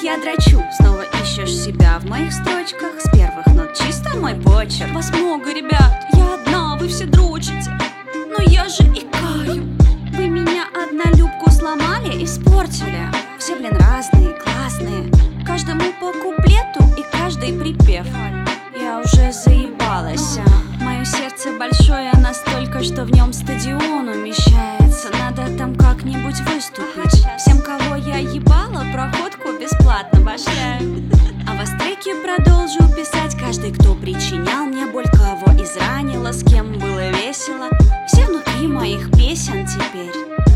я дрочу. Снова ищешь себя в моих строчках. С первых нот чисто мой почерк. Вас много, ребят, я одна, вы все дрочите. Но я же икаю. Вы меня однолюбку сломали, испортили. Все, блин, разные, классные. Каждому по куплету и каждый припев. Я уже заебалась. Мое сердце большое настолько, что в нем стадион умещается. Надо там как-нибудь выступить. Всем, кого я ебала, проходку бесплатно башляю. А вас треки продолжу писать. Каждый, кто причинял мне боль, кого изранила, с кем было весело. Все внутри моих песен теперь.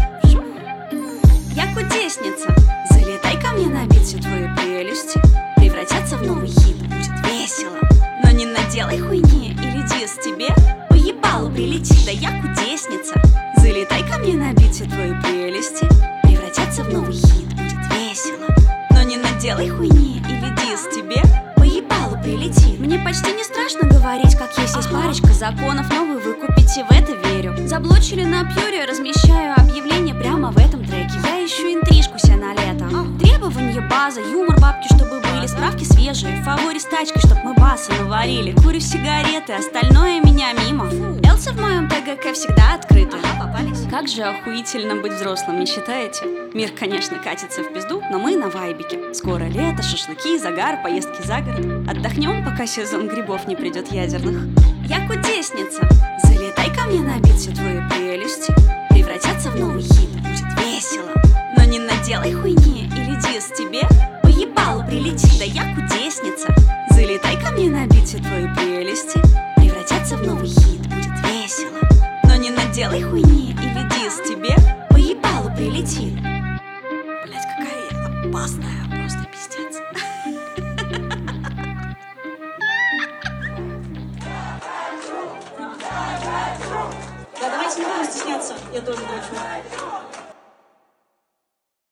Я кудесница. Залетай ко мне на бит, все твои прелести превратятся в новый хит, будет весело. Но не наделай хуйни, или дис тебе по ебалу прилетит. Да я кудесница. Залетай ко мне на бит, все твои прелести превратятся в новый хит, будет весело. Но не наделай хуйни, или дис тебе по ебалу прилетит. Мне почти не страшно говорить, как есть парочка законов, но вы купите, в это верю. Заблочили на Пьюре, размещаю объявление прямо в этом треке. Я ищу интрижку себе на лето. Требования база, юмор бабки, чтобы были, справки свежие, фавори с тачкой, чтоб мы басы наварили. Курю сигареты, остальное меня мимо. Элсы в моем ТГК всегда открыты. Попались. Как же охуительно быть взрослым, не считаете? Мир, конечно, катится в пизду, но мы на вайбике. Скоро лето, шашлыки, загар, поездки за город. Отдохнем, пока сезон грибов не придет ядерных. Я кудесница. Залетай ко мне на бит, все твои прелести превратятся в новый хит, будет весело. Но не наделай хуйни, или дис тебе по ебалу прилетит. Да я кудесница. Залетай ко мне на бит, все твои прелести превратятся в новый хит, будет весело. Но не наделай хуйни, или дис тебе по ебалу прилетит. Блять, какая я опасная, просто пиздец. Да, давайте не будем стесняться, я тоже дрочу.